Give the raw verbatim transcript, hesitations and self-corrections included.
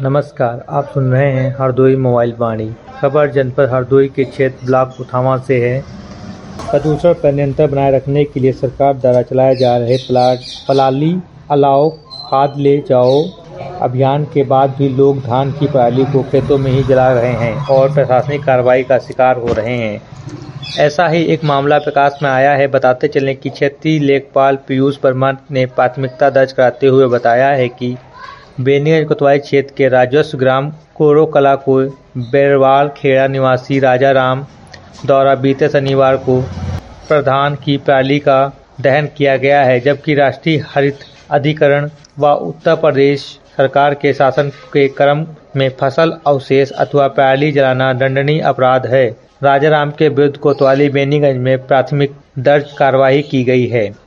नमस्कार, आप सुन रहे हैं हरदोई मोबाइल वाणी। खबर जनपद हरदोई के क्षेत्र ब्लॉक उठावा से है। प्रदूषण पर नियंत्रण बनाए रखने के लिए सरकार द्वारा चलाए जा रहे पलाली अलाओ खाद ले जाओ अभियान के बाद भी लोग धान की पराली को खेतों में ही जला रहे हैं और प्रशासनिक कार्रवाई का शिकार हो रहे हैं। ऐसा ही एक मामला प्रकाश में आया है। बताते चलें कि क्षेत्रीय लेखपाल पीयूष वर्मा ने प्राथमिकता दर्ज कराते हुए बताया है कि बेनीगंज कोतवाली क्षेत्र के राजस्व ग्राम कोरो कला को बैरवाल खेड़ा निवासी राजा राम द्वारा बीते शनिवार को प्रधान की पराली का दहन किया गया है, जबकि राष्ट्रीय हरित अधिकरण व उत्तर प्रदेश सरकार के शासन के क्रम में फसल अवशेष अथवा पराली जलाना दंडनीय अपराध है। राजा राम के विरुद्ध कोतवाली बेनीगंज में प्राथमिक दर्ज कार्रवाई की गई है।